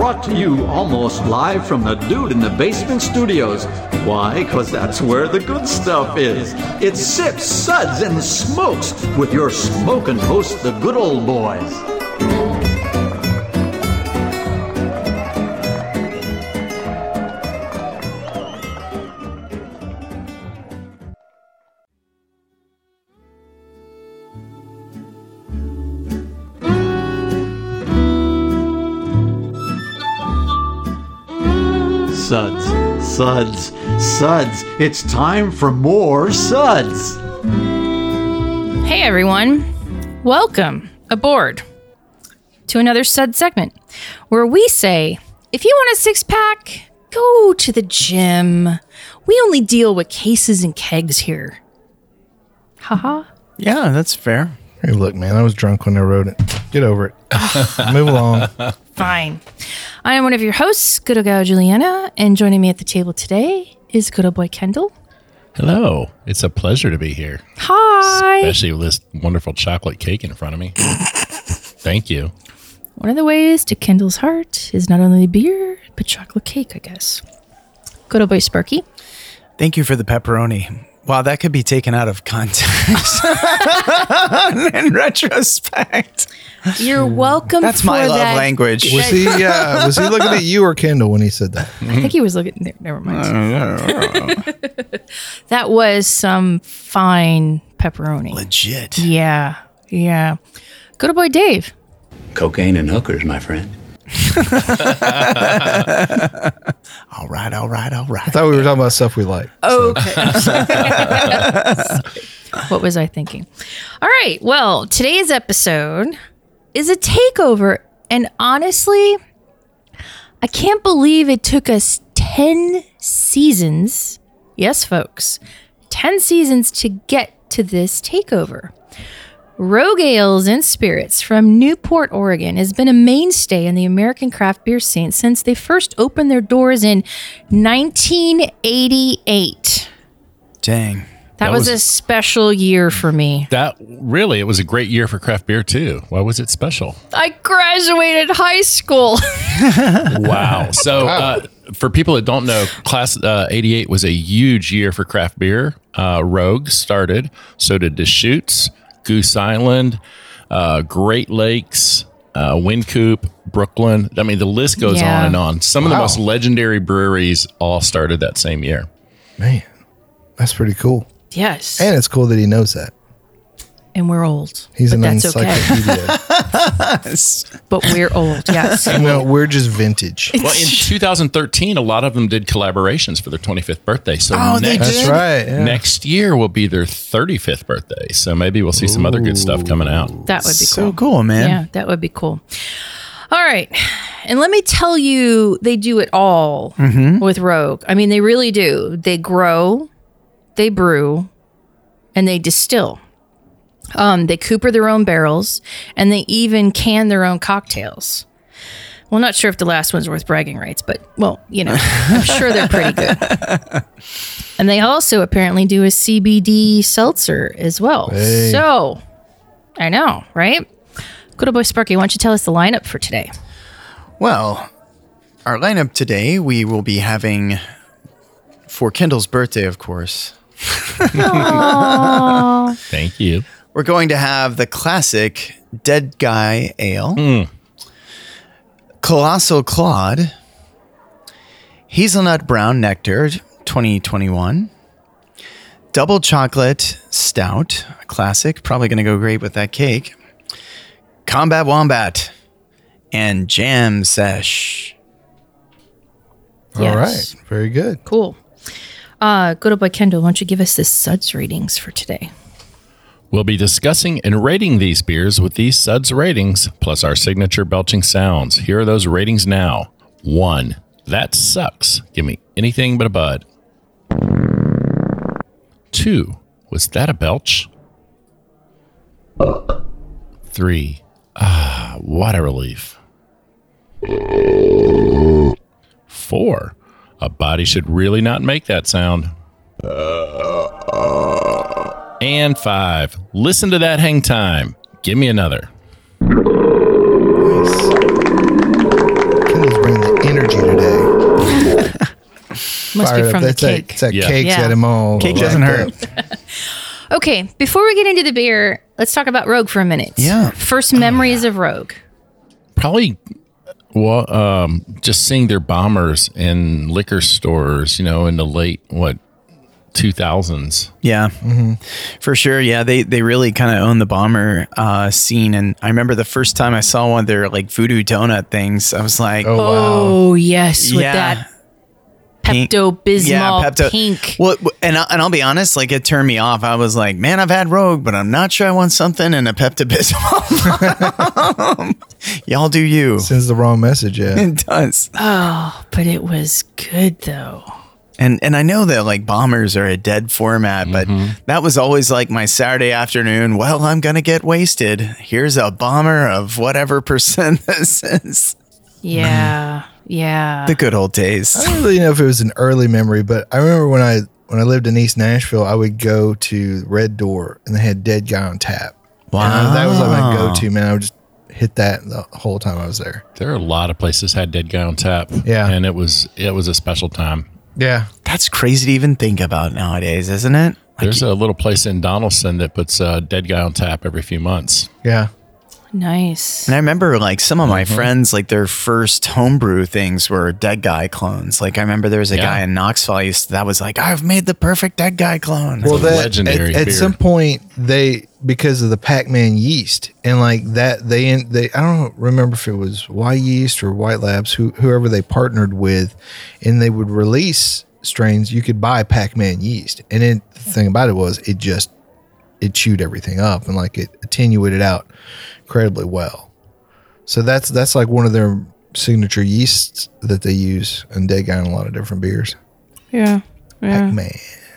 brought to you almost live from the Dude in the Basement studios. Why? Because that's where the good stuff is. It's Sips, Suds, and Smokes with your smoking host, the Good Old Boys. Suds, Suds, Suds. It's time for more Suds. Hey everyone, welcome aboard to another Sud segment where we say, if you want a six-pack, go to the gym. We only deal with cases and kegs here. Haha. Yeah, that's fair. Hey, look, man, I was drunk when I wrote it. Get over it. Move along. Fine. I am one of your hosts, Good Old Gal Juliana, and joining me at the table today is Good Old Boy Kendall. Hello. It's a pleasure to be here. Hi. Especially with this wonderful chocolate cake in front of me. Thank you. One of the ways to Kendall's heart is not only beer, but chocolate cake, I guess. Good Old Boy Sparky. Thank you for the pepperoni. Wow, that could be taken out of context in retrospect. You're welcome. That's for my love that. language. Was he looking at you or Kendall when he said that? I think he was looking. Never mind. That was some fine pepperoni. Legit. Yeah. Good old boy Dave. Cocaine and hookers, my friend. All right. I thought we were talking about stuff we like. Okay. What was I thinking? All right. Well, today's episode is a takeover. And honestly, I can't believe it took us 10 seasons. Yes, folks. 10 seasons to get to this takeover. Rogue Ales and Spirits from Newport, Oregon has been a mainstay in the American craft beer scene since they first opened their doors in 1988. Dang. That was a special year for me. It was a great year for craft beer too. Why was it special? I graduated high school. Wow. So for people that don't know, class 88 was a huge year for craft beer. Rogue started. So did Deschutes, Goose Island, Great Lakes, Wynkoop, Brooklyn. I mean, the list goes on and on. Some of the most legendary breweries all started that same year. Man, that's pretty cool. Yes. And it's cool that he knows that. And we're old. He's an that's encyclopedia. okay. But we're old, yes. No, we're just vintage. Well, in 2013, a lot of them did collaborations for their 25th birthday. So That's right. Yeah. next year will be their 35th birthday. So maybe we'll see some other good stuff coming out. That would be So cool, man. Yeah, that would be cool. All right. And let me tell you, they do it all with Rogue. I mean, they really do. They grow, they brew, and they distill. They cooper their own barrels, and they even can their own cocktails. Well, not sure if the last one's worth bragging rights, but, well, you know, I'm sure they're pretty good. And they also apparently do a CBD seltzer as well. Hey. So, I know, right? Good old boy Sparky, why don't you tell us the lineup for today? Well, our lineup today, we will be having, for Kendall's birthday, of course, Thank you. we're going to have the classic Dead Guy Ale, Colossal Claude, Hazelnut Brown Nectar 2021, Double Chocolate Stout, a classic, probably going to go great with that cake, Combat Wombat, and Jam Sesh. All right. Very good. Cool. Good old boy Kendall, why don't you give us the Suds ratings for today? We'll be discussing and rating these beers with these Suds ratings, plus our signature belching sounds. Here are those ratings now. 1, that sucks. Give me anything but a bud. 2, was that a belch? 3, what a relief. 4, a body should really not make that sound. And 5, listen to that hang time. Give me another. Kendall's bringing Must be Fired from up. the That's cake. That Yeah. cake's Yeah. got him all. Cake doesn't jacked hurt. up. Okay, before we get into the beer, let's talk about Rogue for a minute. Yeah. First memories of Rogue. Probably, well, just seeing their bombers in liquor stores, in the late 2000s. Yeah, for sure. Yeah, they really kind of own the bomber scene. And I remember the first time I saw one of their like voodoo donut things, I was like, Oh, wow. Oh, yes, with Yeah. that Pink. Pepto-Bismol pink. Well, and I'll be honest, like it turned me off. I was like, man, I've had Rogue, but I'm not sure I want something in a Pepto Bismol. Y'all do you. Sends the wrong message. Yeah. It does. Oh, but it was good though. And I know that like bombers are a dead format, but that was always like my Saturday afternoon. Well, I'm gonna get wasted. Here's a bomber of whatever percent this is. Yeah, yeah. The good old days. I don't really know if it was an early memory, but I remember when I lived in East Nashville, I would go to Red Door and they had Dead Guy on tap. Wow. And that was like my go-to, man. I would just hit that the whole time I was there. There are a lot of places had Dead Guy on tap. Yeah. And it was a special time. Yeah. That's crazy to even think about nowadays, isn't it? There's a little place in Donaldson that puts Dead Guy on tap every few months. Yeah. Nice. And I remember like some of my friends, like their first homebrew things were Dead Guy clones. Like I remember there was a Yeah. guy in Knoxville that was like, I've made the perfect Dead Guy clone. Well, that legendary at beer. some point because of the Pac-Man yeast and like that they I don't remember if it was Y Yeast or White Labs whoever they partnered with, and they would release strains you could buy Pac-Man yeast, and the thing about it was it chewed everything up and like it attenuated out incredibly well. So that's like one of their signature yeasts that they use in Dead Guy in a lot of different beers. Yeah. Pac-Man.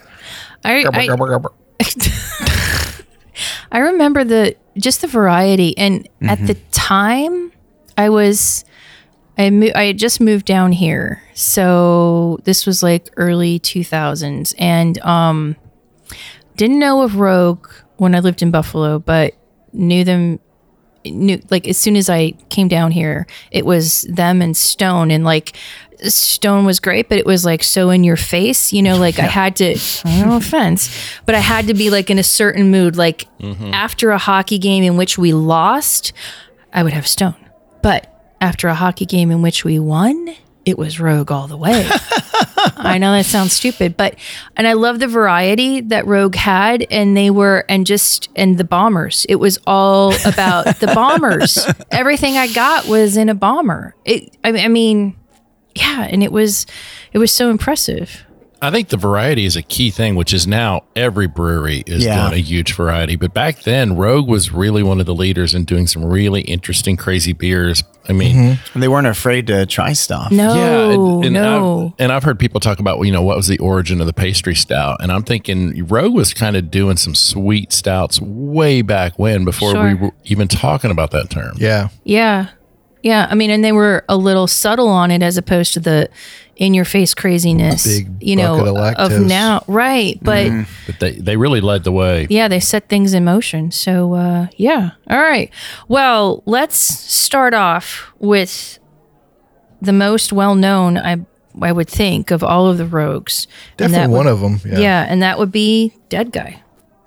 I remember the variety, and at the time, I had just moved down here, so this was like early 2000s, and didn't know of Rogue when I lived in Buffalo, but knew like as soon as I came down here, it was them and Stone, and like Stone was great, but it was like so in your face, like I had to, no offense, but I had to be like in a certain mood. Like after a hockey game in which we lost, I would have Stone. But after a hockey game in which we won, it was Rogue all the way. I know that sounds stupid, and I love the variety that Rogue had, and the bombers. It was all about the bombers. Everything I got was in a bomber. I mean, yeah, and it was so impressive. I think the variety is a key thing, which is now every brewery is doing a huge variety. But back then, Rogue was really one of the leaders in doing some really interesting, crazy beers. I mean, They weren't afraid to try stuff. No, and no. I've heard people talk about, what was the origin of the pastry stout? And I'm thinking Rogue was kind of doing some sweet stouts way back when, before we were even talking about that term. Yeah. Yeah. Yeah. I mean, and they were a little subtle on it as opposed to the in your face craziness, Big bucket of lactose. now. Right. But But they really led the way. yeah, they set things in motion. So, yeah. All right. Well, let's start off with the most well-known, I would think, of all of the Rogues. And that Definitely one would- of them. Yeah. Yeah. And that would be Dead Guy.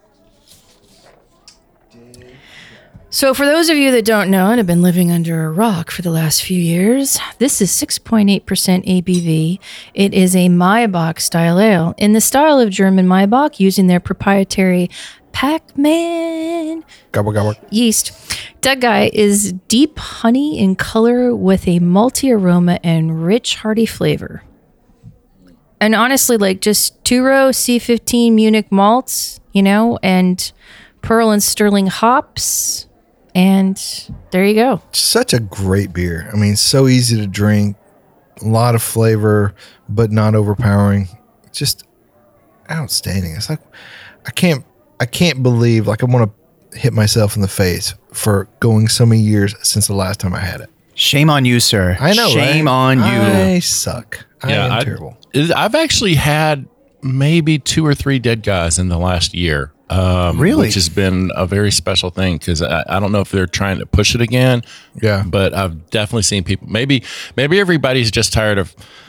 So for those of you that don't know and have been living under a rock for the last few years, this is 6.8% ABV. It is a Maibach style ale in the style of German Maibach, using their proprietary Pac-Man Gobble, gobble. yeast. Dead Guy is deep honey in color with a malty aroma and rich hearty flavor. And honestly, like just two-row C15 Munich malts, and Pearl and Sterling hops. And there you go. Such a great beer. I mean, so easy to drink, a lot of flavor, but not overpowering. Just outstanding. It's like I can't believe, like I want to hit myself in the face for going so many years since the last time I had it. Shame on you, sir. I know. Shame right? on you. I suck. I am terrible. I've actually had maybe 2 or 3 Dead Guys in the last year. Really? Which has been a very special thing, because I don't know if they're trying to push it again. Yeah. But I've definitely seen people. Maybe everybody's just tired of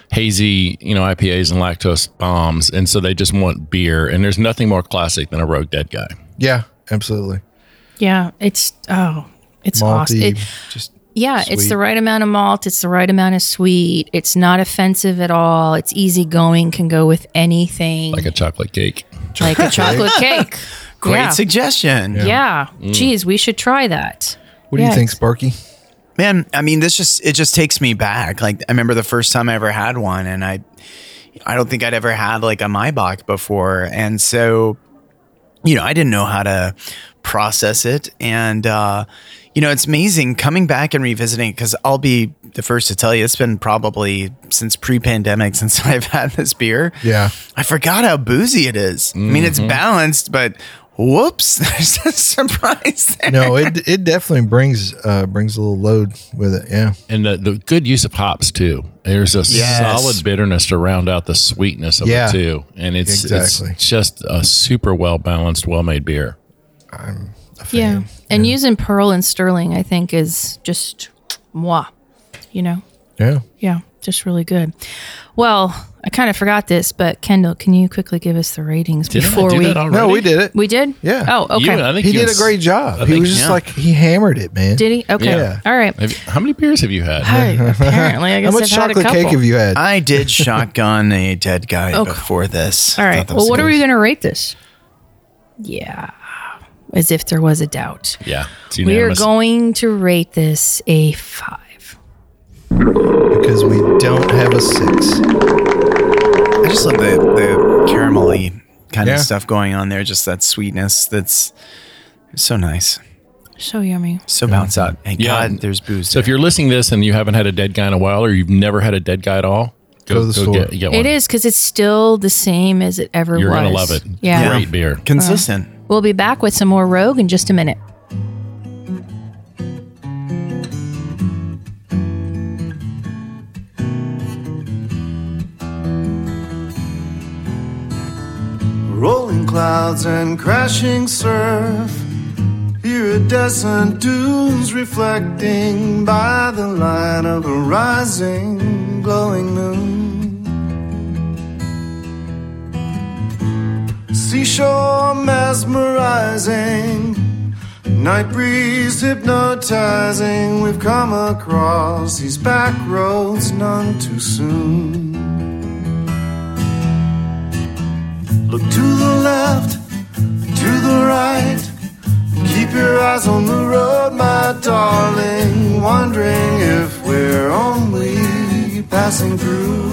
hazy, IPAs and lactose bombs. And so they just want beer. And there's nothing more classic than a Rogue Dead Guy. Yeah, absolutely. Yeah, it's Malty, awesome. just It's sweet. the right amount of malt. It's the right amount of sweet. It's not offensive at all. It's easygoing. Can go with anything. Like a chocolate cake. Like a chocolate cake. Great suggestion. Yeah. Geez, we should try that. What do you think, Sparky? Man, I mean, it just takes me back. Like, I remember the first time I ever had one, and I don't think I'd ever had like a Maibach before. And so, I didn't know how to process it. And, it's amazing coming back and revisiting, because I'll be the first to tell you, it's been probably since pre-pandemic since I've had this beer. Yeah. I forgot how boozy it is. I mean, it's balanced, but whoops, there's a surprise there. No, it definitely brings a little load with it. Yeah. And the good use of hops, too. There's a solid bitterness to round out the sweetness of it, too. And it's just a super well-balanced, well-made beer. I'm a fan. Yeah. And using Pearl and Sterling, I think, is just mwah. Yeah. Yeah, just really good. Well, I kind of forgot this, but Kendall, can you quickly give us the ratings before we? No, we did it. We did? Yeah. Oh, okay. I think He did a great job. He was just like, he hammered it, man. Did he? Okay. Yeah. All right. How many beers have you had? Apparently, I guess How much I've had a chocolate couple. cake have you had? I did shotgun a Dead Guy before this. All right. Thought that Well, was what are good. we going to rate this? Yeah. As if there was a doubt. Yeah. It's We are unanimous. going to rate this a 5. Because we don't have a 6. I just love the caramelly kind Yeah. of stuff going on there. Just that sweetness that's so nice. So yummy. So bounce out. And Yeah. God, there's booze. So if you're listening to this and you haven't had a Dead Guy in a while, or you've never had a Dead Guy at all, Go to the store. Get one. It is because it's still the same as it ever You're was. going to love it. Yeah. Great beer. consistent. We'll be back with some more Rogue in just a minute. Rolling clouds and crashing surf. Iridescent dunes reflecting by the light of a rising, glowing moon. Seashore mesmerizing, night breeze hypnotizing. We've come across these back roads none too soon. Look to the left, to the right. Keep your eyes on the road, my darling. Wondering if we're only passing through.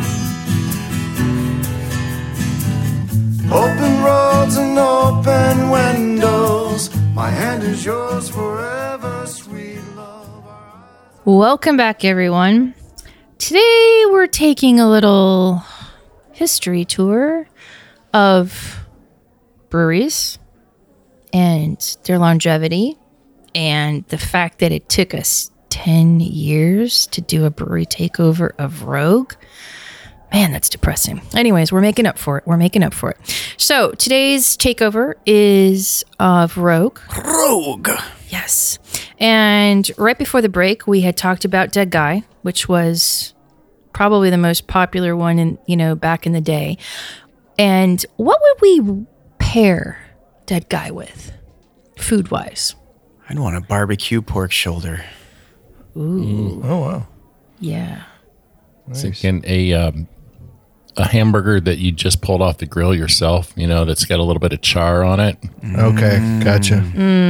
Open roads and open windows. My hand is yours forever, sweet love. Welcome back, everyone. Today we're taking a little history tour of breweries and their longevity and the fact that it took us 10 years to do a brewery takeover of Rogue. Man, that's depressing. Anyways, we're making up for it. So today's takeover is of Rogue. Rogue. Yes. And right before the break, we had talked about Dead Guy, which was probably the most popular one in, back in the day. And what would we pair Dead Guy with, food-wise? I'd want a barbecue pork shoulder. Ooh. Oh, wow. Yeah. Thinking a hamburger that you just pulled off the grill yourself, that's got a little bit of char on it. Okay. Gotcha.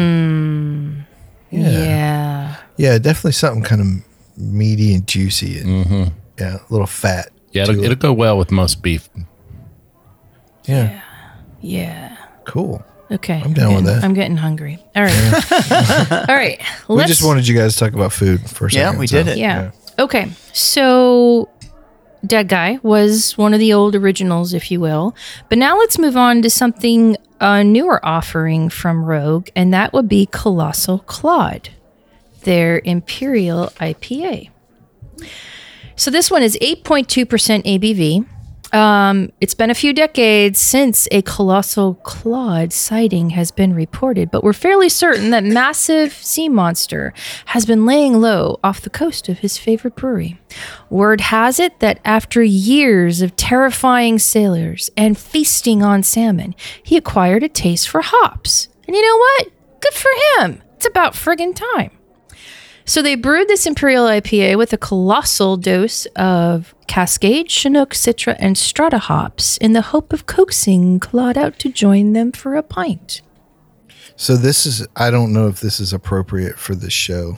Yeah. Yeah, definitely something kind of meaty and juicy and yeah, a little fat. Yeah, to it'll it. go well with most beef. Yeah. Yeah. Cool. Okay. I'm down with that. I'm getting hungry. All right. All right. We just wanted you guys to talk about food for a second. Yeah, we did it. Yeah. Okay. So Dead Guy was one of the old originals, if you will. But now let's move on to something a newer offering from Rogue, and that would be Colossal Claude, their Imperial IPA. So this one is 8.2% ABV. It's been a few decades since a colossal Claude sighting has been reported, but we're fairly certain that massive sea monster has been laying low off the coast of his favorite brewery. Word has it that after years of terrifying sailors and feasting on salmon, he acquired a taste for hops. And you know what? Good for him. It's about friggin' time. So they brewed this Imperial IPA with a colossal dose of Cascade, Chinook, Citra, and Strata hops in the hope of coaxing Claude out to join them for a pint. So this is, I don't know if this is appropriate for this show.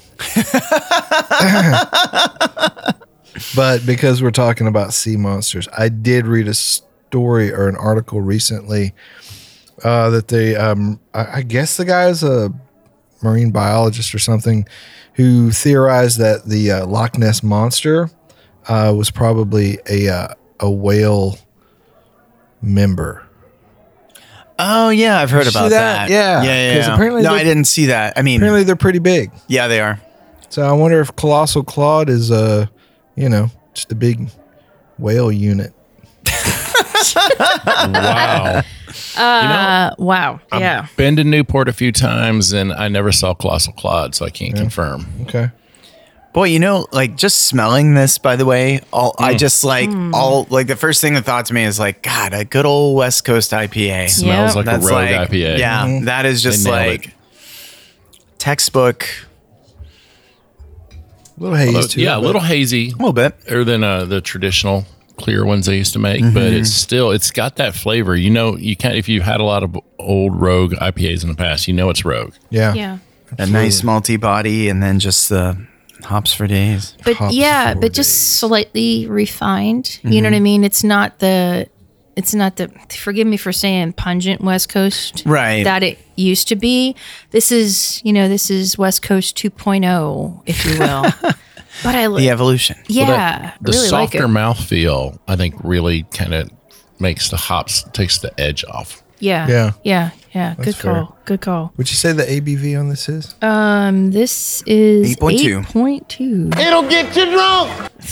But because we're talking about sea monsters, I did read a story or an article recently that they, I guess the guy is a marine biologist or something, who theorized that the Loch Ness Monster was probably a whale member. Oh yeah, I've heard about that. Yeah. Yeah. Apparently no, I didn't see that. I mean, apparently they're pretty big. Yeah, they are. So I wonder if Colossal Claude is just a big whale unit. Wow. Wow. Yeah. I've been to Newport a few times and I never saw Colossal Claude, so I can't confirm. Okay. Boy, like just smelling this, by the way, I just the first thing that thought to me is like, God, a good old West Coast IPA. Smells like That's a Rogue IPA. Yeah, that is just They nailed like it. textbook. A little haze Although, too. yeah, a little hazy. A little bit. Better than the traditional clear ones they used to make, but it's got that flavor. You know, you can't, if you've had a lot of old Rogue IPAs in the past, you know it's Rogue. Yeah. Yeah. A nice malty body, and then just the hops for days. But Hops yeah, for but just slightly refined. You know what I mean? It's not the forgive me for saying pungent West Coast Right. that it used to be. This is West Coast 2.0, if you will. But The evolution. yeah, The really like softer it. mouthfeel, I think, really kind of makes the hops, takes the edge off. Yeah. Good fair. call. Good call. Would you say the ABV on this is? This is 8.2. 8.2. It'll get you drunk.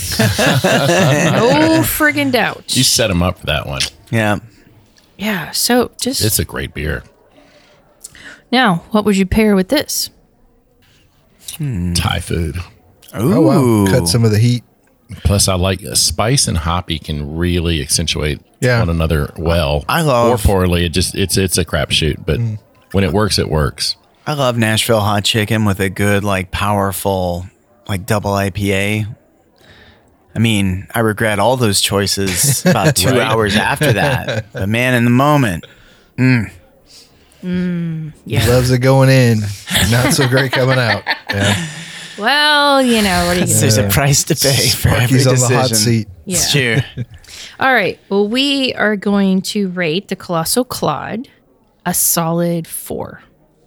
No friggin' doubt. You set them up for that one. Yeah. Yeah. So just It's a great beer. now, what would you pair with this? Thai food. Ooh. Oh wow. Cut some of the heat. Plus, I like spice and hoppy can really accentuate Yeah. one another well. I love- or poorly. It's a crapshoot, but when it works, it works. I love Nashville hot chicken with a good, like, powerful, like, double IPA. I mean, I regret all those choices about 2 Right. hours after that. But man, in the moment, Yeah. Loves it going in. Not so great coming out. Yeah. Well, what are you gonna there's a price to pay for every Sparky's on decision. the hot seat. Yeah. It's true. All right. Well, we are going to rate the Colossal Claude a solid 4.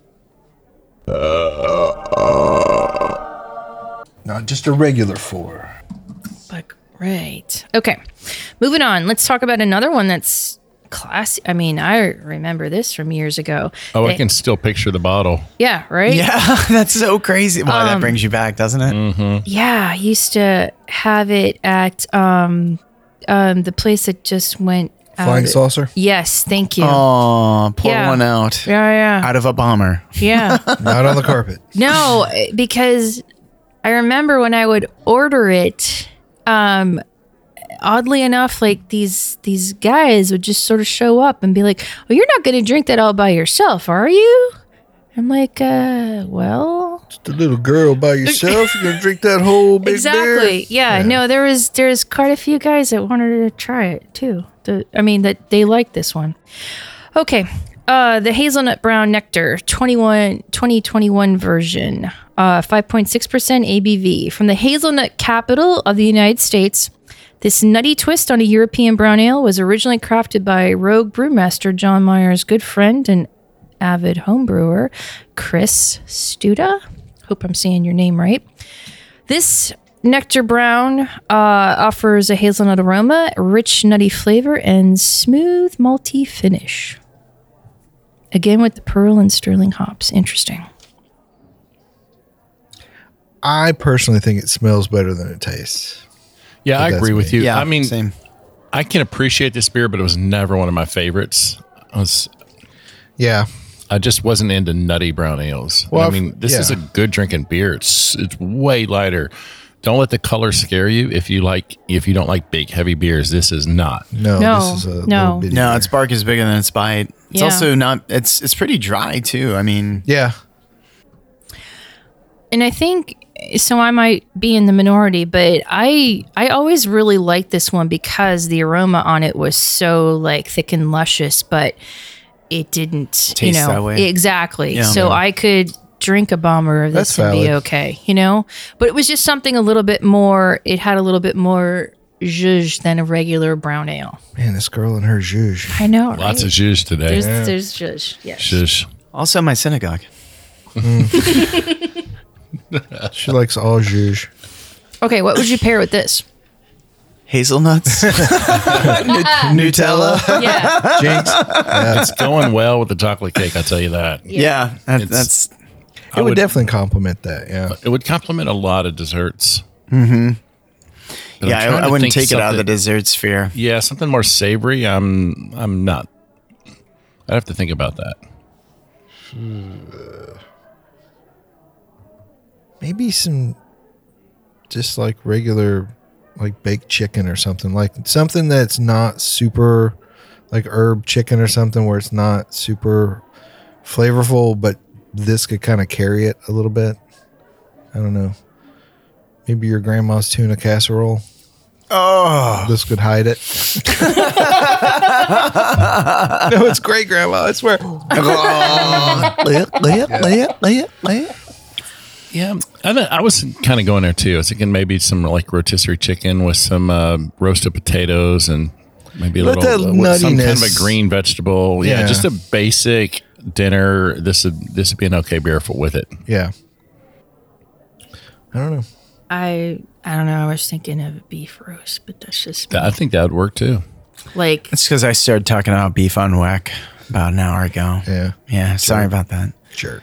Not just a regular 4. But great. Okay. Moving on. Let's talk about another one that's classy. I mean, I remember this from years ago. Oh, I They- can still picture the bottle. Yeah, right? Yeah, that's so crazy. Wow, that brings you back, doesn't it? Yeah, I used to have it at the place that just went out. Flying saucer? Yes, thank you. Oh, pour Yeah. one out. Yeah, Out of a bomber. yeah. Not on the carpet. No, because I remember when I would order it, oddly enough, like these guys would just sort of show up and be like, "Oh, you're not going to drink that all by yourself, are you?" I'm like, well, Just a little girl by yourself. You're gonna drink that whole big exactly. beer? Yeah, no, there's quite a few guys that wanted to try it too. That they like this one. Okay. The Hazelnut Brown Nectar 2021 version, 5.6% ABV. From the hazelnut capital of the United States, this nutty twist on a European brown ale was originally crafted by Rogue Brewmaster John Meyer's good friend and avid homebrewer, Chris Studa. Hope I'm saying your name right. This Nectar Brown offers a hazelnut aroma, rich nutty flavor, and smooth malty finish. Again with the pearl and sterling hops. Interesting. I personally think it smells better than it tastes. Yeah, I that's agree with me. you. Yeah, I mean, same. I can appreciate this beer, but it was never one of my favorites. Yeah. I just wasn't into nutty brown ales. Well, I mean, this is a good drinking beer. It's way lighter. Don't let the color scare you. If you don't like big heavy beers, this is not. No, this is a little bitty No, beer. its bark is bigger than its bite. It's Yeah. also not. It's pretty dry too. I mean, Yeah. And I think so. I might be in the minority, but I always really liked this one because the aroma on it was so like thick and luscious, but it didn't Taste that way. exactly. Yeah. So I could drink a bomber of this That's and be valid. okay, But it was just something a little bit more. It had a little bit more zhuzh than a regular brown ale. Man, this girl and her zhuzh. I know, right? Lots of juice today. There's zhuzh. Yes. Shush. also my synagogue. She likes all zhuzh. Okay, what would you pair with this? Hazelnuts, Nutella. Yeah. Jinx. It's going well with the chocolate cake. I'll tell you that. Yeah, that's. It would definitely complement that. Yeah. It would complement a lot of desserts. Yeah, trying I to wouldn't think take it out of the something- dessert sphere. Yeah, something more savory. I'm not. I'd have to think about that. Maybe some just like regular like baked chicken or something. Like something that's not super like herb chicken or something where it's not super flavorful, but this could kind of carry it a little bit. I don't know. Maybe your grandma's tuna casserole. Oh, This could hide it. No, it's great, Grandma. I swear. Yeah, I was kind of going there too. I was thinking maybe some like rotisserie chicken with some roasted potatoes and maybe a Let little that with some kind of a nuttiness- green vegetable. Yeah, Yeah. just a basic dinner. This would be an okay beer with it. Yeah. I don't know. I don't know. I was thinking of beef roast, but that's just me. I think that would work too. Like it's because I started talking about beef on whack about an hour ago. Yeah. Yeah, sorry about that. Sure.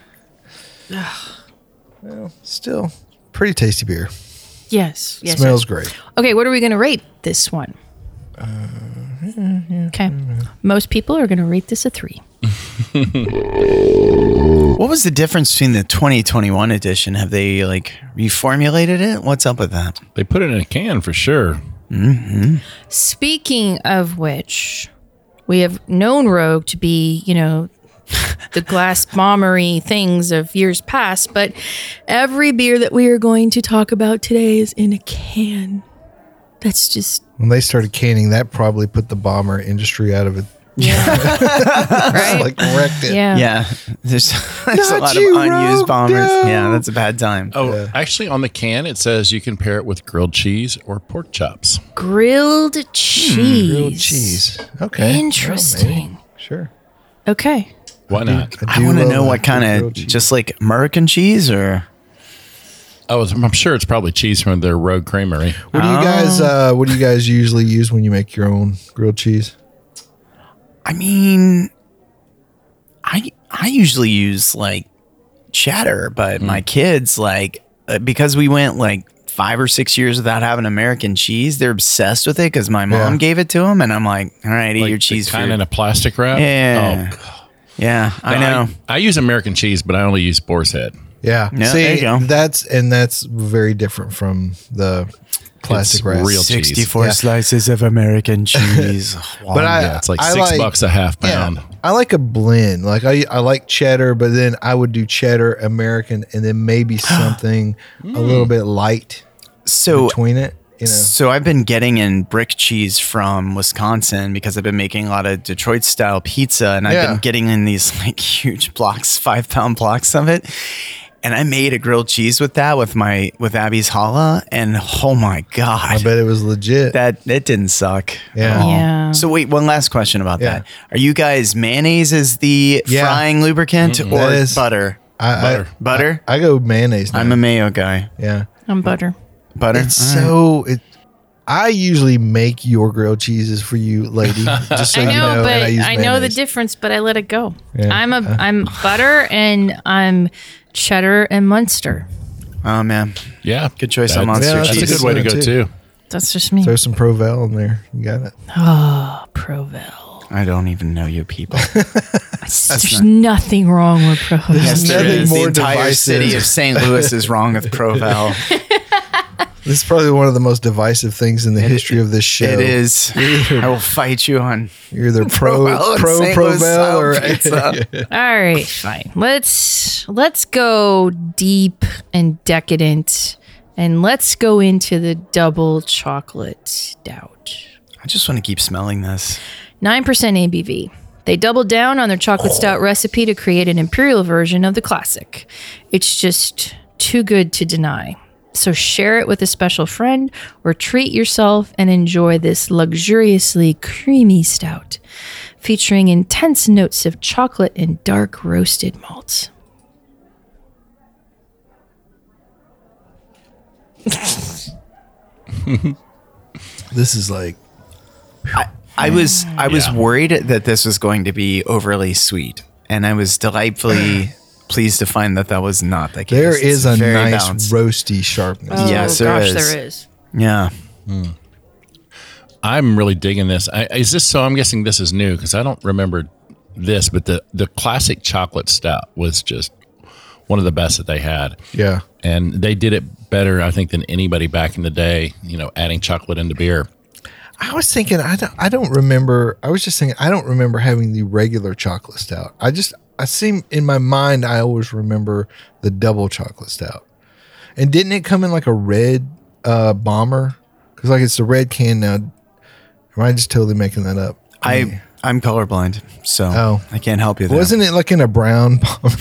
Well, still pretty tasty beer. yes, yes. Smells yes. great. Okay, what are we going to rate this one? Okay, most people are going to rate this a 3. What was the difference between the 2021 edition? Have they like reformulated it? What's up with that? They put it in a can for sure. Speaking of which, we have known Rogue to be, the glass bombery things of years past, but every beer that we are going to talk about today is in a can. That's just When they started canning, that probably put the bomber industry out of it. right. Like wrecked it. Yeah. Yeah, there's a Not lot of you, unused Rogue, bombers. no. Yeah, that's a bad time. Oh, actually, on the can it says you can pair it with grilled cheese or pork chops. Grilled cheese. Grilled cheese. Okay. Interesting. Well, maybe. Sure. Okay. Why not? I do want to love know a what good kind grilled of cheese. just like American cheese or I'm sure it's probably cheese from their Rogue Creamery. What do you guys usually use when you make your own grilled cheese? I mean, I usually use like cheddar, but my kids because we went like 5 or 6 years without having American cheese, they're obsessed with it because my mom Yeah. gave it to them, and I'm like, all right, eat Like your cheese kind for in a plastic wrap. Yeah. Oh, God. yeah, I know. I use American cheese, but I only use Boar's Head. Yeah. Yeah, See, there you go. that's very different from the plastic It's wrap. real cheese. 64 Yeah. slices of American cheese. But Yeah, it's like I $6 a half pound. Yeah, I like a blend. Like I like cheddar, but then I would do cheddar, American, and then maybe something a little bit light So between it. So I've been getting in brick cheese from Wisconsin because I've been making a lot of Detroit style pizza, and I've Yeah. been getting in these like huge blocks, 5-pound blocks of it. And I made a grilled cheese with that with Abby's challah, and oh my I god, bet it was legit. that it didn't suck. Yeah. at all. Yeah. So wait, one last question about Yeah. that: Are you guys mayonnaise as the Yeah. frying lubricant or That is- butter? I, Butter? I go mayonnaise. Now. I'm a mayo guy. yeah. I'm butter. Butter. It's All right. I usually make your grilled cheeses for you, lady. Just so I you know, know, but and use I know the mayonnaise. difference, but I let it go. Yeah. I'm butter and I'm cheddar and Munster. Oh man, Yeah. good choice on That's- Monster that's cheese. That's a good way to go, Too. too. That's just me. Throw some Provel in there. You got it. Oh, Provel. I don't even know you people. There's nothing wrong with Provel. Yes, there nothing is. The more entire divisive. city of St. Louis is wrong with Provel. This is probably one of the most divisive things in the history of this show. It is. I will fight you on. You're either pro Provel and St. Louis Provel or style pizza. All right, fine. Let's go deep and decadent, and let's go into the double chocolate stout. I just want to keep smelling this. 9% ABV. They doubled down on their chocolate stout recipe to create an imperial version of the classic. It's just too good to deny. So share it with a special friend or treat yourself and enjoy this luxuriously creamy stout featuring intense notes of chocolate and dark roasted malts. This is like I was worried that this was going to be overly sweet, and I was delightfully pleased to find that was not the case. there is It's a very nice balanced. roasty sharpness. Oh, Yes, there gosh, is. there is. Yeah. I'm really digging this. Is this so? I'm guessing this is new because I don't remember this, but the classic chocolate stout was just one of the best that they had. Yeah. And they did it better, I think, than anybody back in the day, adding chocolate into beer. I was thinking, I don't remember. I was just thinking, I don't remember having the regular chocolate stout. I seem in my mind, I always remember the double chocolate stout. And didn't it come in like a red bomber? Because like it's the red can now. Am I just totally making that up? I'm colorblind, so Oh. I can't help you there. Wasn't it like in a brown bomber?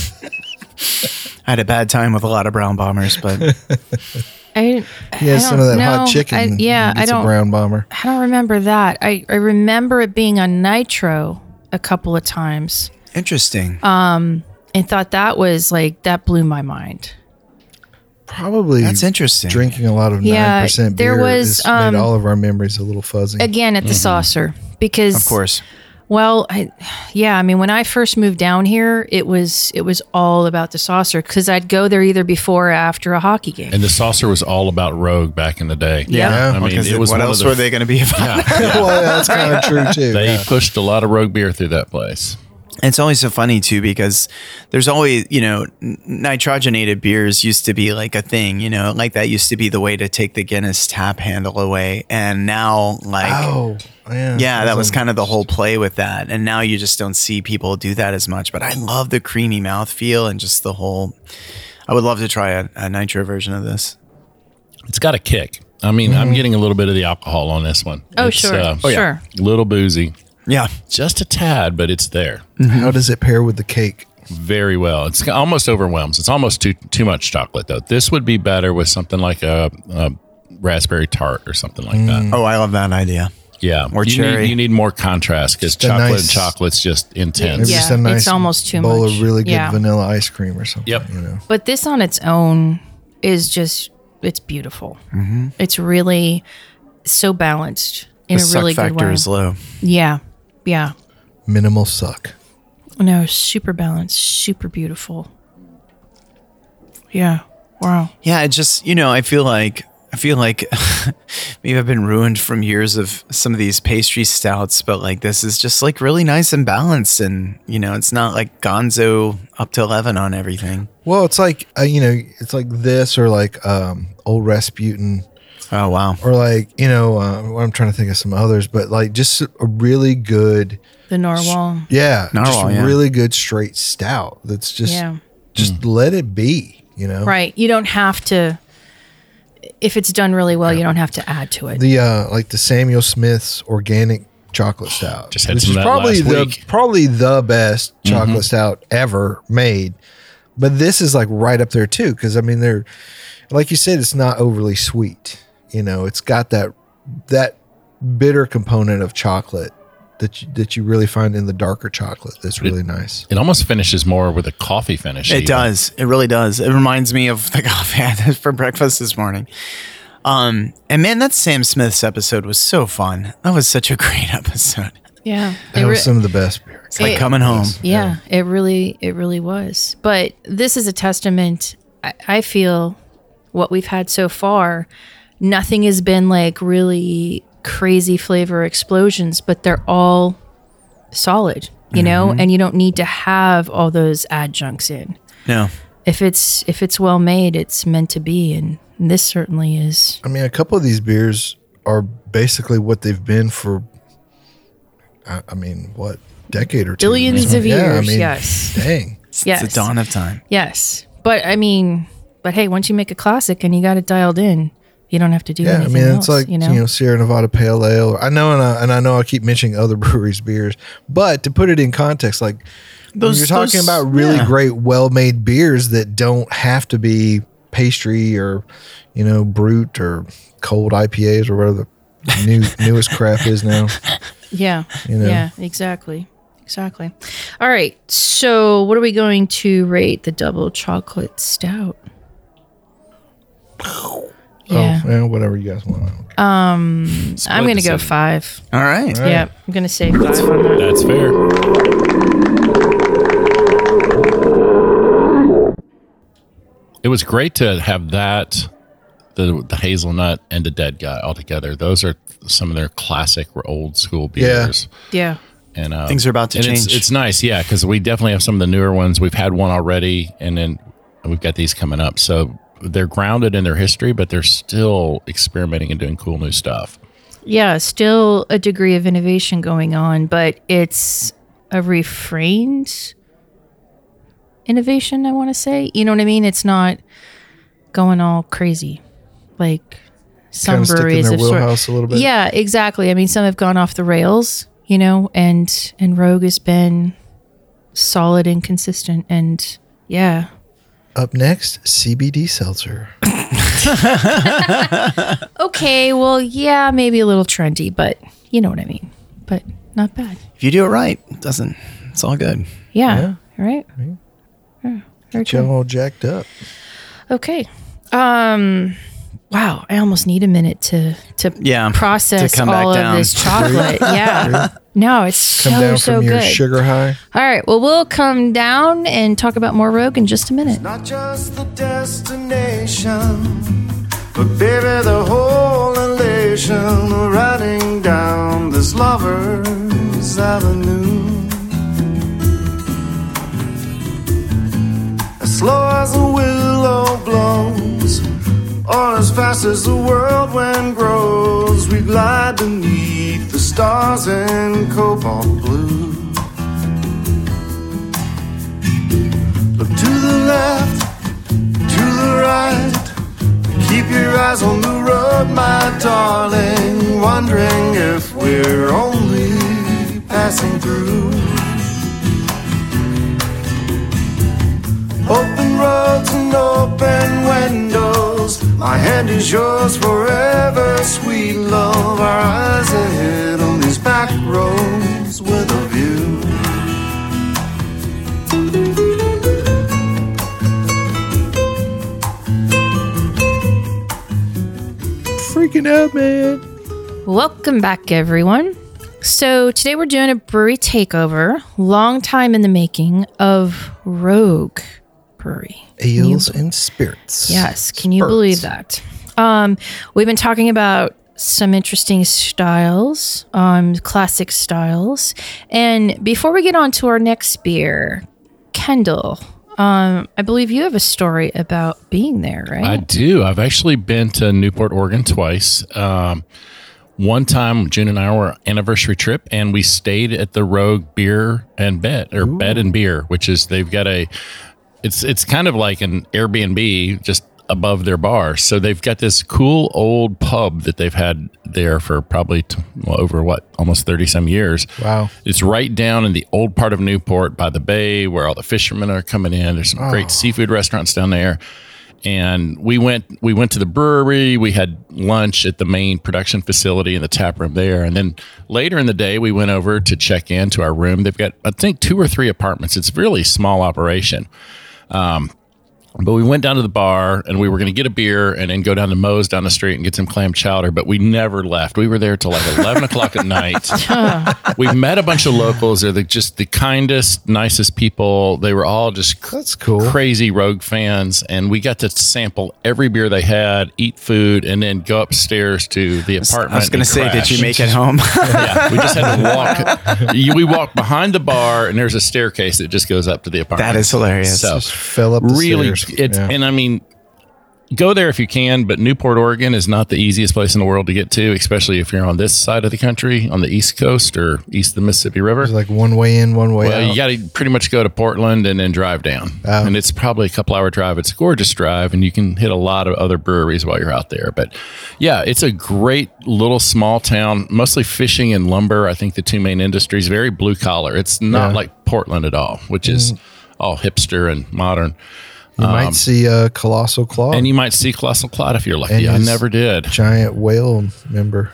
I had a bad time with a lot of brown bombers, but Yeah, some of that hot chicken. I It's a don't. brown bomber. I don't remember that. I remember it being on Nitro a couple of times, interesting. and thought that blew my mind. Probably That's interesting. drinking a lot of 9% Yeah, beer there was, has made all of our memories a little fuzzy. Again, at the saucer, because Of course. Well, I mean, when I first moved down here, it was all about the saucer because I'd go there either before or after a hockey game. And the saucer was all about Rogue back in the day. Yeah. I mean, Because it was what one else of the, were they going to be about? Well, that's kind of true too. They pushed a lot of Rogue beer through that place. It's always so funny too because there's always, nitrogenated beers used to be like a thing, like that used to be the way to take the Guinness tap handle away. And now Oh, yeah. yeah, that was kind of the whole play with that. And now you just don't see people do that as much. But I love the creamy mouthfeel and just the whole, I would love to try a nitro version of this. It's got a kick. I mean, I'm getting a little bit of the alcohol on this one. Oh, It's, sure, sure. A little boozy. Yeah. Just a tad, but it's there. How does it pair with the cake? Very well. It's almost overwhelms. It's almost too much chocolate, though. This would be better with something like a raspberry tart or something like that. Oh, I love that idea. Yeah. Or cherry. You need more contrast because Just a chocolate nice- and chocolate's just Maybe intense. Yeah, just a nice it's almost too bowl much. of really good Yeah. vanilla ice cream or something. Yep. But this on its own is just, it's beautiful. It's really so balanced in The a really suck good factor way. is low. Yeah. Yeah. Minimal suck. No, super balanced, super beautiful. Yeah. Wow. Yeah, it just, I feel like maybe I've been ruined from years of some of these pastry stouts, but like this is just like really nice and balanced, and it's not like Gonzo up to 11 on everything. Well, it's like it's like this or like Old Rasputin Oh wow. or like I'm trying to think of some others, but like just a really good The narwhal. just Narwhal, yeah. really good straight stout. That's just Yeah. let it be. Right. You don't have to, if it's done really well, you don't have to add to it. The like the Samuel Smith's organic chocolate stout. Just had which some is of that probably last week. probably the best chocolate stout ever made. But this is like right up there too, because I mean they're like you said, it's not overly sweet. It's got that bitter component of chocolate that you really find in the darker chocolate. That's really nice. It almost finishes more with a coffee finish. It even. does. It really does. It reminds me of the coffee I had for breakfast this morning. And man, that Sam Smith's episode was so fun. That was such a great episode. Yeah. That was some of the best beer. It's like coming home. Yeah, it really was. But this is a testament, I feel, what we've had so far Nothing has been like really crazy flavor explosions, but they're all solid, you know, and you don't need to have all those adjuncts in. No. If it's well made, it's meant to be, and this certainly is. I mean, a couple of these beers are basically what they've been for, I mean, what, decade or two? Billions of years, I mean, yes. Dang. Yes. It's the dawn of time. Yes. But I mean, hey, once you make a classic and you got it dialed in, you don't have to do anything else. It's like, you know, Sierra Nevada Pale Ale. I know, and I know I keep mentioning other breweries' beers, but to put it in context, like when you're talking about really great, well-made beers that don't have to be pastry or, brute or cold IPAs or whatever the newest crap is now. Yeah. Yeah, exactly. Exactly. All right. So what are we going to rate the double chocolate stout? Yeah. Oh, well, whatever you guys want. I'm going to go 5. All right. Yeah. I'm going to say 5 on that. That's fair. It was great to have that, the hazelnut and the dead guy all together. Those are some of their classic old school beers. Yeah. And things are about to change. It's nice, yeah, because we definitely have some of the newer ones. We've had one already, and then we've got these coming up. So they're grounded in their history, but they're still experimenting and doing cool new stuff. Yeah, still a degree of innovation going on, but it's a refrained innovation, I want to say. You know what I mean? It's not going all crazy like some kind of breweries stick in their have wheelhouse a little bit. Yeah, exactly. I mean, some have gone off the rails, and Rogue has been solid and consistent, and yeah. Up next, CBD seltzer. Okay, well, yeah, maybe a little trendy, but you know what I mean. But not bad. If you do it right, it's all good. Yeah. Right? Yeah, very Get you cool. all jacked up. Okay. Wow, I almost need a minute to process to come all back of down. this chocolate. Yeah. No, it's Come down so from your good. sugar high. All right, well, we'll come down and talk about more Rogue in just a minute. Not just the destination, but baby, the whole elation of riding down this lover's avenue. As slow as a willow blows, or as fast as the whirlwind grows, we glide beneath the stars in cobalt blue. Look to the left, to the right, keep your eyes on the road, my darling, wondering if we're only passing through. Open roads and open windows, my hand is yours forever, sweet love. Our eyes ahead on these back roads with a view. Freaking out, man. Welcome back, everyone. So today we're doing a brewery takeover, long time in the making, of Rogue Brewery. Ales and spirits. Yes, can you believe that? We've been talking about some interesting styles, classic styles. And before we get on to our next beer, Kendall, I believe you have a story about being there, right? I do. I've actually been to Newport, Oregon twice. One time, June and I were on anniversary trip, and we stayed at the Rogue Beer and Bed, or Bed and Beer, which is they've got it's kind of like an Airbnb just above their bar. So they've got this cool old pub that they've had there for probably almost 30 some years. Wow. It's right down in the old part of Newport by the bay where all the fishermen are coming in. There's some great seafood restaurants down there. And we went to the brewery. We had lunch at the main production facility in the tap room there. And then later in the day, we went over to check into our room. They've got, I think, 2 or 3 apartments. It's a really small operation. But we went down to the bar and we were going to get a beer and then go down to Moe's down the street and get some clam chowder. But we never left. We were there till like 11 o'clock at night. We met a bunch of locals. They're just the kindest, nicest people. They were all just That's cool. crazy Rogue fans. And we got to sample every beer they had, eat food, and then go upstairs to the apartment. I was going to say, did you make it home? Yeah, we just had to walk. We walked behind the bar and there's a staircase that just goes up to the apartment. That is hilarious. So Just fell up the really, stairs. it's and I mean, go there if you can. But Newport, Oregon, is not the easiest place in the world to get to, especially if you're on this side of the country, on the East Coast or east of the Mississippi River. It's like one way in, one way Well, out. you got to pretty much go to Portland and then drive down, and it's probably a couple-hour drive. It's a gorgeous drive, and you can hit a lot of other breweries while you're out there. But yeah, it's a great little small town, mostly fishing and lumber. I think the two main industries, very blue collar. It's not like Portland at all, which is all hipster and modern. You might see a Colossal Claw. And you might see Colossal Clod if you're lucky. And I his never did. giant whale member.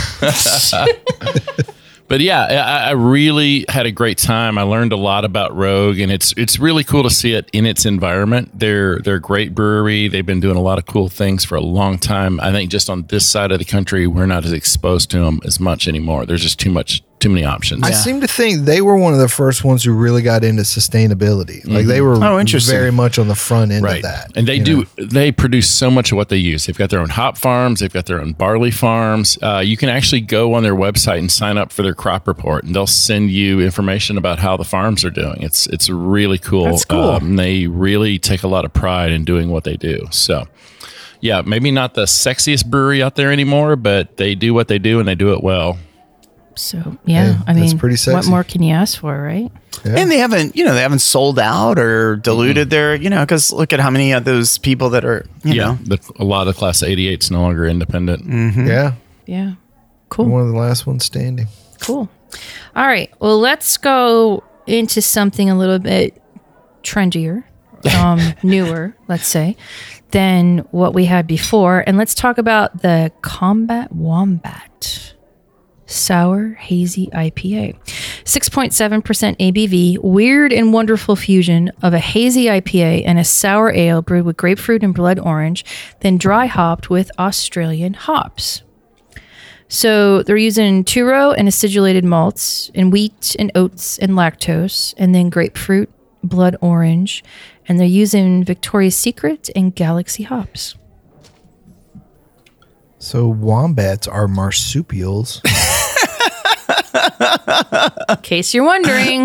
But yeah, I really had a great time. I learned a lot about Rogue, and it's really cool to see it in its environment. They're a great brewery. They've been doing a lot of cool things for a long time. I think just on this side of the country, we're not as exposed to them as much anymore. There's just too many options. I seem to think they were one of the first ones who really got into sustainability. Like they were interesting. very much on the front end of that. And they produce so much of what they use. They've got their own hop farms. They've got their own barley farms. You can actually go on their website and sign up for their crop report, and they'll send you information about how the farms are doing. It's really cool. That's cool. They really take a lot of pride in doing what they do. So yeah, maybe not the sexiest brewery out there anymore, but they do what they do and they do it well. So yeah, Yeah, I that's mean, pretty sexy. what more can you ask for, right? And they haven't sold out or diluted their, because look at how many of those people that are, you know. A lot of Class 88's no longer independent. Yeah. Yeah, cool. One of the last ones standing. Cool. All right. Well, let's go into something a little bit trendier, newer, let's say, than what we had before. And let's talk about the Combat Wombat Sour Hazy IPA. 6.7% ABV, weird and wonderful fusion of a hazy IPA and a sour ale brewed with grapefruit and blood orange, then dry hopped with Australian hops. So they're using two-row and acidulated malts and wheat and oats and lactose, and then grapefruit, blood orange, and they're using Victoria's Secret and Galaxy hops. So wombats are marsupials. In case you're wondering.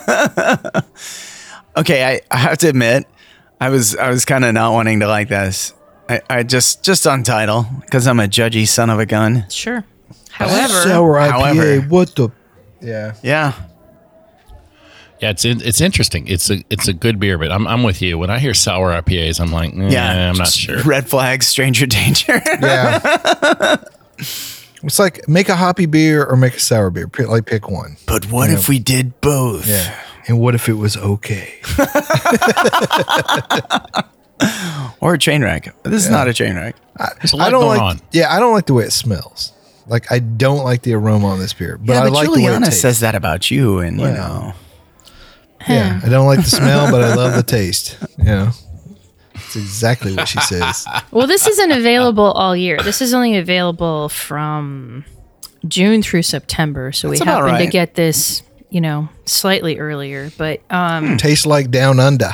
Okay, I have to admit, I was kind of not wanting to like this. I just on title, because I'm a judgy son of a gun. Sure. However, Sour IPA. However. What the? Yeah. Yeah. Yeah, it's interesting. It's a good beer, but I'm with you. When I hear sour IPAs, I'm like, I'm not sure. Red flag, stranger danger. Yeah. It's like make a hoppy beer or make a sour beer. Pick one. But what if we did both? Yeah. And what if it was okay? Or a train wreck. This is not a train wreck. There's a lot I don't going like. on. Yeah, I don't like the way it smells. Like I don't like the aroma on this beer, but Yeah, I but like the way it Juliana tastes. says that about you, and you know. Yeah, I don't like the smell, but I love the taste. You know, it's exactly what she says. well, this isn't available all year. This is only available from June through September. So That's we about happen to right. get this, slightly earlier. But Tastes like Down Under.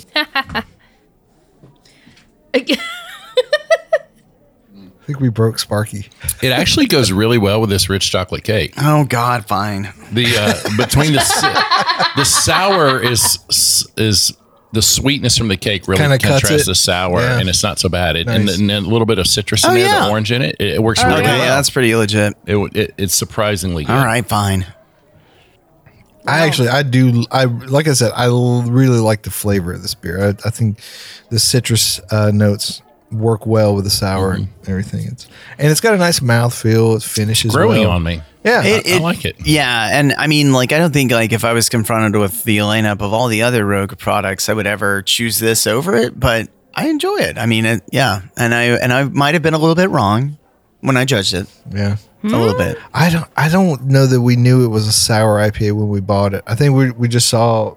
I think we broke Sparky. It actually goes really well with this rich chocolate cake. Oh God, fine. The between the sour is the sweetness from the cake really Kinda cuts contrasts it. the sour, Yeah. and it's not so bad. Nice. And a little bit of citrus in Oh, there, yeah. the orange in it. It works really Okay, well. yeah, that's pretty legit. It's surprisingly good. All right, fine. I do. Like I said, I really like the flavor of this beer. I think the citrus notes work well with the sour and everything. It's got a nice mouthfeel. It finishes Growing well. on me. Yeah. I like it. Yeah, and I mean, I don't think if I was confronted with the lineup of all the other Rogue products, I would ever choose this over it. But I enjoy it. I mean, and I might have been a little bit wrong when I judged it. Yeah. A little bit. I don't know that we knew it was a sour IPA when we bought it. I think we just saw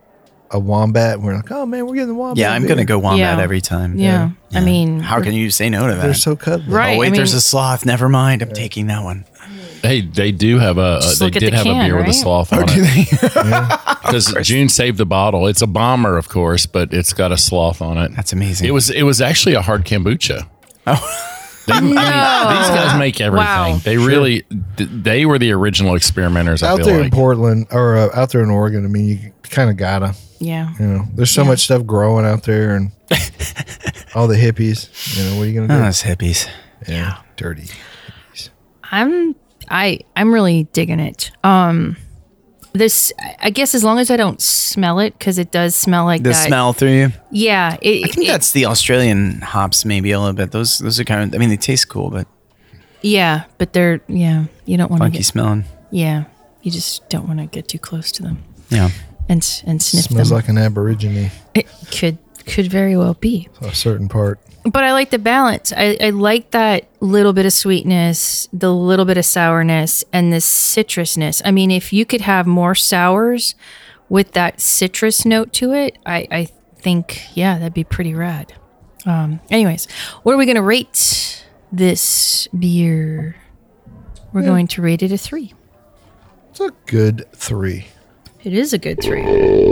a Wombat, and we're like, oh man, we're getting the Wombat. Yeah, I'm gonna beer. go Wombat Yeah. every time. Yeah. I mean, How can you say no to that? They're so cuddly. Right. Oh wait, I mean- there's a sloth. Never mind. I'm taking that one. Hey, they do have Just they look at did the have a can, beer with a right? sloth on it. Because June saved the bottle. It's a bomber, of course, but it's got a sloth on it. That's amazing. It was actually a hard kombucha. I mean, these guys make everything. Wow. They really, they were the original experimenters. I Out feel there in like. Portland or out there in Oregon, I mean, you kind of gotta, yeah. there's so much stuff growing out there, and all the hippies. What are you gonna Oh, do? those hippies. Yeah, dirty. I'm really digging it. This, I guess, as long as I don't smell it, because it does smell like The that. smell through you. Yeah. I think that's the Australian hops, maybe a little bit. Those are kind of. I mean, they taste cool, but Yeah, but they're, you don't want to funky get, smelling. you just don't want to get too close to them Yeah. and sniff Smells them. like an Aborigine, It could very well be. a certain part. But I like the balance. I like that little bit of sweetness, the little bit of sourness, and the citrusness. I mean, if you could have more sours with that citrus note to it, I think, that'd be pretty rad. Anyways, what are we going to rate this beer? We're going to rate it a 3. It's a good 3. It is a good 3.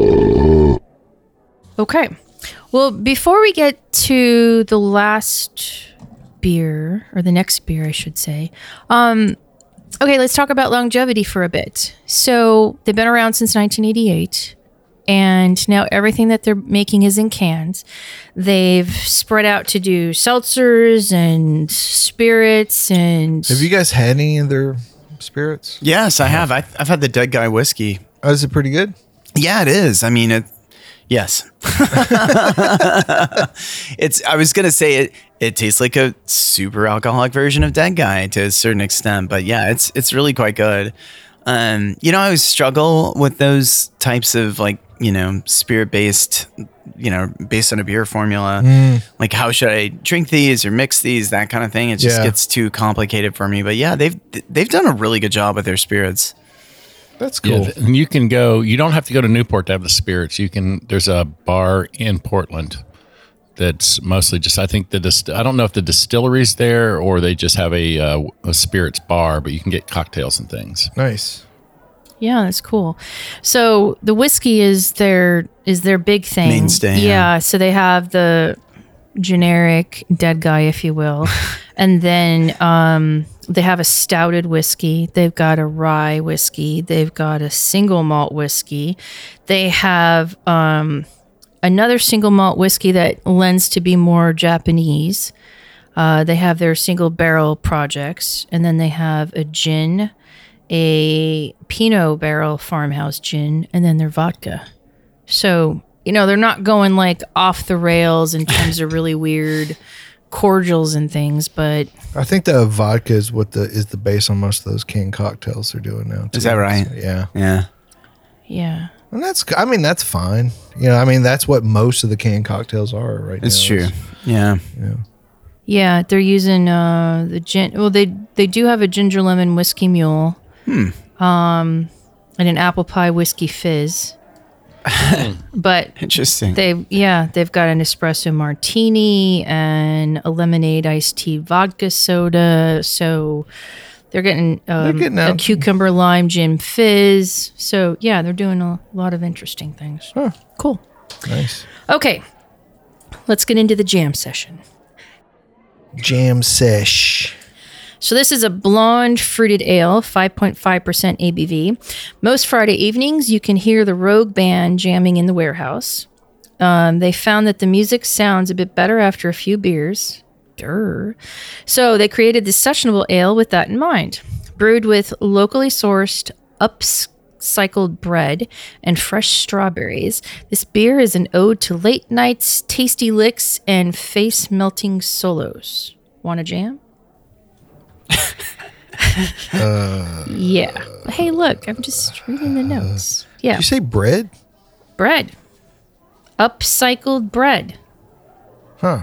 Okay. Well, before we get to the last beer, or the next beer, I should say, okay, let's talk about longevity for a bit. So they've been around since 1988, and now everything that they're making is in cans. They've spread out to do seltzers and spirits and... Have you guys had any of their spirits? Yes, I have. I've had the Dead Guy whiskey. Oh, is it pretty good? Yeah, it is. I mean, yes. I was gonna say it tastes like a super alcoholic version of Dead Guy to a certain extent, but yeah, it's really quite good. I always struggle with those types of spirit based, based on a beer formula. Like, how should I drink these or mix these, that kind of thing. It just gets too complicated for me. But yeah, they've done a really good job with their spirits. That's cool. Yeah, and you can go. You don't have to go to Newport to have the spirits. You can. There's a bar in Portland that's mostly just. I think I don't know if the distillery's there or they just have a spirits bar, but you can get cocktails and things. Nice. Yeah, that's cool. So the whiskey is their big thing. Mainstay, Yeah. So they have the generic Dead Guy, if you will, and then they have a stouted whiskey. They've got a rye whiskey. They've got a single malt whiskey. They have another single malt whiskey that lends to be more Japanese. They have their single barrel projects, and then they have a gin, a Pinot barrel farmhouse gin, and then their vodka. So, they're not going like off the rails in terms of really weird cordials and things, but I think the vodka is is the base on most of those canned cocktails they're doing now. Is that right? So, yeah. yeah. And that's fine. That's what most of the canned cocktails are right now. It's true. Yeah. Yeah, they're using the gin. Well, they do have a ginger lemon whiskey mule. And an apple pie whiskey fizz. But Interesting. they've got an espresso martini and a lemonade iced tea vodka soda. So they're getting, getting a out. cucumber lime gin fizz. So yeah, they're doing a lot of interesting things. Huh. Cool. Nice. Okay, let's get into the jam session. Jam sesh. So this is a blonde fruited ale, 5.5% ABV. Most Friday evenings, you can hear the Rogue Band jamming in the warehouse. They found that the music sounds a bit better after a few beers. Durr. So they created this sessionable ale with that in mind. Brewed with locally sourced upcycled bread and fresh strawberries, this beer is an ode to late nights, tasty licks, and face-melting solos. Want a jam? Yeah. Hey, look, I'm just reading the notes. Yeah. Did you say bread? Bread. Upcycled bread. Huh.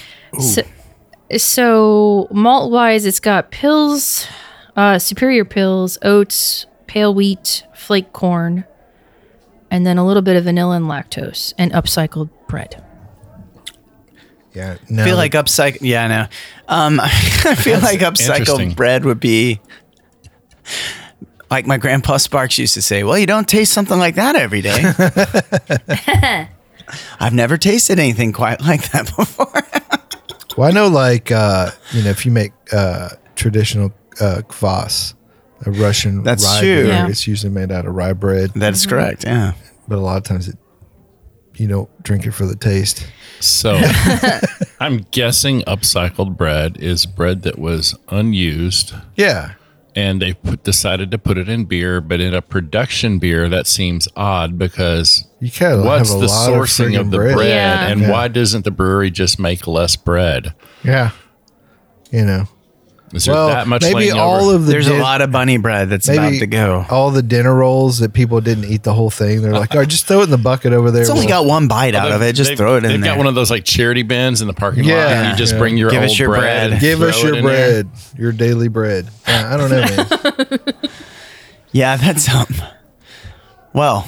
So malt wise, it's got pills, superior pills, oats, pale wheat, flake corn. and then a little bit of vanilla and lactose and upcycled bread. Yeah. I feel like upcycle. Yeah, I know. I feel like interesting. upcycled bread would be like my grandpa Sparks used to say. Well, you don't taste something like that every day. I've never tasted anything quite like that before. Well, I know, like, if you make traditional kvass, a Russian That's rye true. beer, Yeah. it's usually made out of rye bread. That is correct. Yeah. But a lot of times you don't drink it for the taste. So I'm guessing upcycled bread is bread that was unused Yeah. and they decided to put it in beer, but in a production beer, that seems odd because You kind of what's have a the lot sourcing of the bread, Yeah. and Yeah. why doesn't the brewery just make less bread? Yeah. Is there Well, that much maybe laying all over? of the There's a lot of bunny bread that's about to go. all the dinner rolls that people didn't eat the whole thing. They're like, "Oh, just throw it in the bucket over there." It's only got one bite out of it. Just They've- throw it in They've there. got one of those like charity bins in the parking lot, Yeah. and you just Yeah. bring your Give us old your bread. bread. Give us throw it your in there. bread, your daily bread. Yeah, I don't know, man. Yeah, that's well.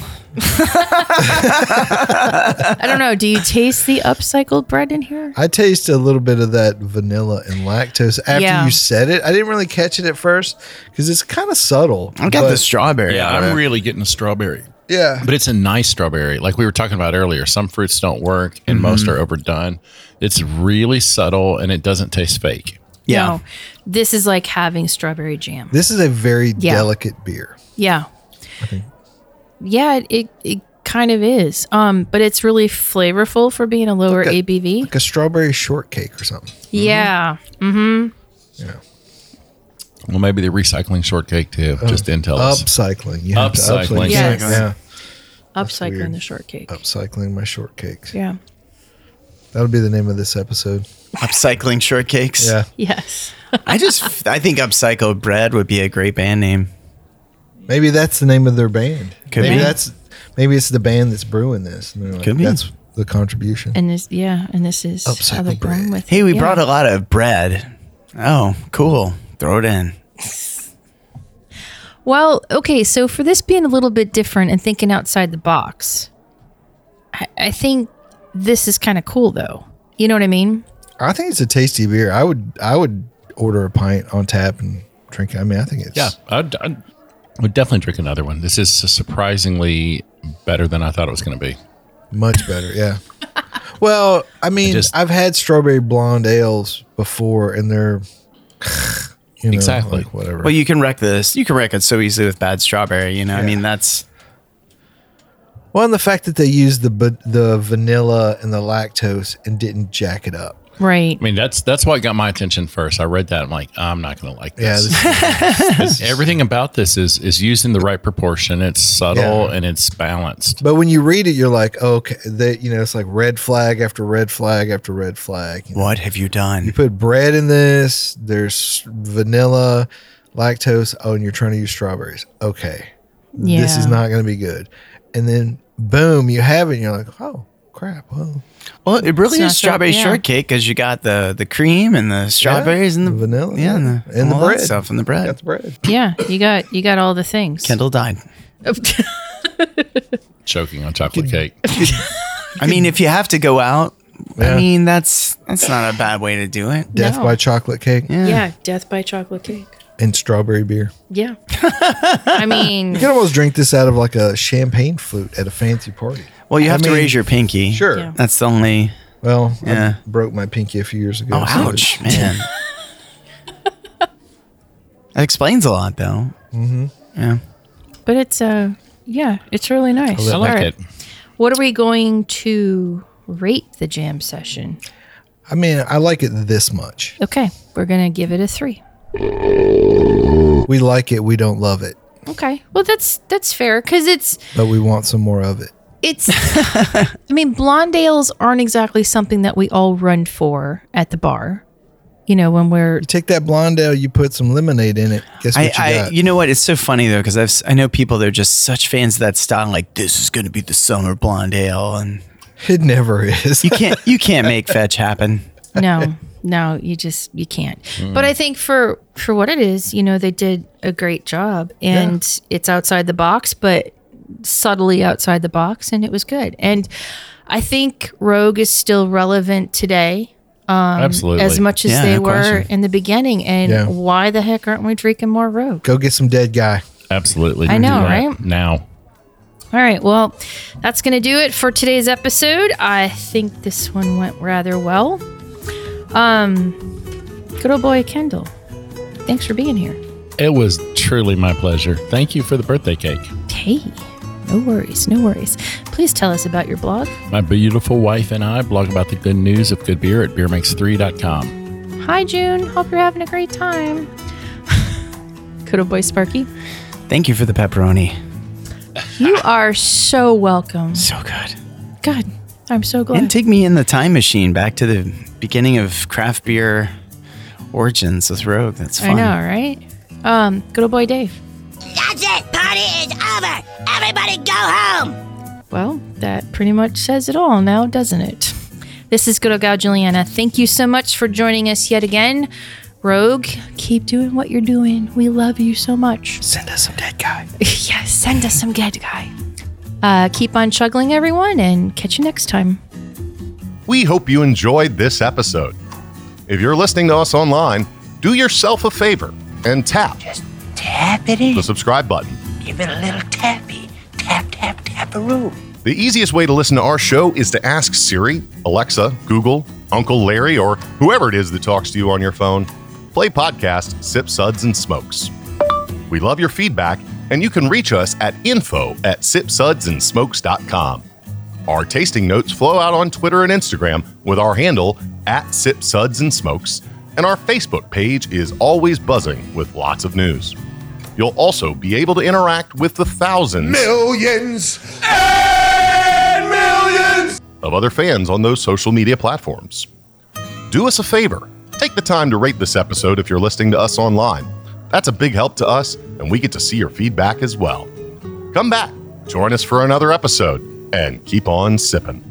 I don't know. Do you taste the upcycled bread in here? I taste a little bit of that vanilla and lactose after Yeah. you said it. I didn't really catch it at first because it's kind of subtle. I got but- the strawberry. Yeah, out of I'm it. really getting a strawberry. Yeah, But it's a nice strawberry. Like we were talking about earlier, some fruits don't work and most are overdone. It's really subtle and it doesn't taste fake. Yeah. No, this is like having strawberry jam. this is a very Yeah. delicate beer. Yeah. Yeah, it kind of is. But it's really flavorful for being a lower Like a- ABV. Like a strawberry shortcake or something. Yeah. Yeah, Well, maybe the recycling shortcake too. Just didn't tell us. upcycling. You have to Upcycling. Yes. Yeah, Upcycling weird. the shortcake. upcycling my shortcakes. Yeah. That'll be the name of this episode. Upcycling shortcakes. Yeah, Yes. I think Upcycled Bread would be a great band name. maybe that's the name of their band. Could maybe be. Maybe it's the band that's brewing this. And they're like, Could be. That's the contribution. And this is how they're Upcycled going bread. with Hey, we yeah. brought a lot of bread. Oh, cool. Throw it in. Well, okay, so for this being a little bit different and thinking outside the box, I think this is kind of cool though. You know what I mean? I think it's a tasty beer. I would order a pint on tap and drink it. I mean, I think it's Yeah, I would definitely drink another one. This is surprisingly better than I thought it was going to be. much better. Yeah. Well, I mean, I've had strawberry blonde ales before, and they're Exactly. like whatever. Well, you can wreck this. You can wreck it so easily with bad strawberry. You know, I mean, that's Well, and the fact that they used the vanilla and the lactose and didn't jack it up. Right. I mean, that's what got my attention first. I read that. I'm like, I'm not going to like Yeah, this. Everything about this is used in the right proportion. It's subtle Yeah. and it's balanced. but when you read it, you're like, okay, it's like red flag after red flag after red flag. You know? what have you done? You put bread in this. There's vanilla, lactose. Oh, and you're trying to use strawberries. Okay, this is Yeah. not going to be good. And then boom, you have it. And you're like, oh crap. Well, it really It's not is strawberry yeah. shortcake because you got the cream and the strawberries and the vanilla, yeah, and the the all that bread stuff and the bread. Got the bread. Yeah, you got all the things. Kendall died. Choking on chocolate cake. I mean, if you have to go out, Yeah. I mean, that's not a bad way to do it. Death No. by chocolate cake Yeah, death by chocolate cake. and strawberry beer. Yeah. I mean, You can almost drink this out of like a champagne flute at a fancy party. Well, you have to mean, raise your pinky. Sure. Yeah. That's the only. Well, Yeah. I broke my pinky a few years ago. Oh, so ouch, man. That explains a lot, though. Mm-hmm. Yeah. but it's it's really nice. I like All right. it. What are we going to rate the jam session? I mean, I like it this much. Okay, we're gonna give it a 3. We like it. We don't love it, Okay, well that's fair because but we want some more of it. it's. I mean, blonde ales aren't exactly something that we all run for at the bar. You know, when we're You take that blonde ale, you put some lemonade in it. Guess what you got? You know what? It's so funny though because I know people that are just such fans of that style. Like this is going to be the summer blonde ale, and It never is. you can't make fetch happen. no, you can't. But I think for what it is, you know, they did a great job, and it's outside the box, but subtly outside the box, and it was good. And I think Rogue is still relevant today. Absolutely. As much as they no were question. in the beginning. And why the heck aren't we drinking more Rogue? Go get some Dead Guy. Absolutely. I know, Do that right? Now. All right. Well, that's going to do it for today's episode. I think this one went rather well. Good old boy Kendall, thanks for being here. It was truly my pleasure. Thank you for the birthday cake. Hey, no worries, no worries. Please tell us about your blog. My beautiful wife and I blog about the good news of good beer at beermakes3.com. Hi, June. Hope you're having a great time. Good old boy Sparky. Thank you for the pepperoni. You are so welcome. So good. Good. I'm so glad. And take me in the time machine back to the beginning of craft beer origins with Rogue. That's fun. I know, right? Good old boy Dave. That's it. Party is over. Everybody go home. Well, that pretty much says it all now, doesn't it? This is Good Old Gal Juliana. Thank you so much for joining us yet again. Rogue, keep doing what you're doing. We love you so much. Send us some Dead Guy. Yes, send us some Dead Guy. Keep on chuggling, everyone, and catch you next time. We hope you enjoyed this episode. If you're listening to us online, do yourself a favor and tap Tap it in. the subscribe button. Give it a little tappy. Tap, tap, tap-a-roo. The easiest way to listen to our show is to ask Siri, Alexa, Google, Uncle Larry, or whoever it is that talks to you on your phone. Play podcast Sip, Suds, and Smokes. We love your feedback, and you can reach us at info@sipsudsandsmokes.com. Our tasting notes flow out on Twitter and Instagram with our handle @SipSudsAndSmokes, and our Facebook page is always buzzing with lots of news. You'll also be able to interact with the thousands Millions and millions. of other fans on those social media platforms. Do us a favor. Take the time to rate this episode if you're listening to us online. That's a big help to us, and we get to see your feedback as well. Come back, join us for another episode, and keep on sipping.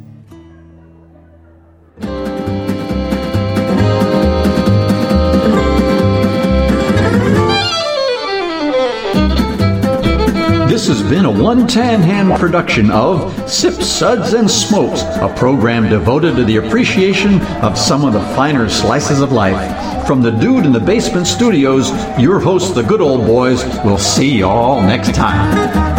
This has been a One Tan Hand production of Sip, Suds, and Smokes, a program devoted to the appreciation of some of the finer slices of life. From the Dude in the Basement Studios, your hosts, the Good Old Boys, will see you all next time.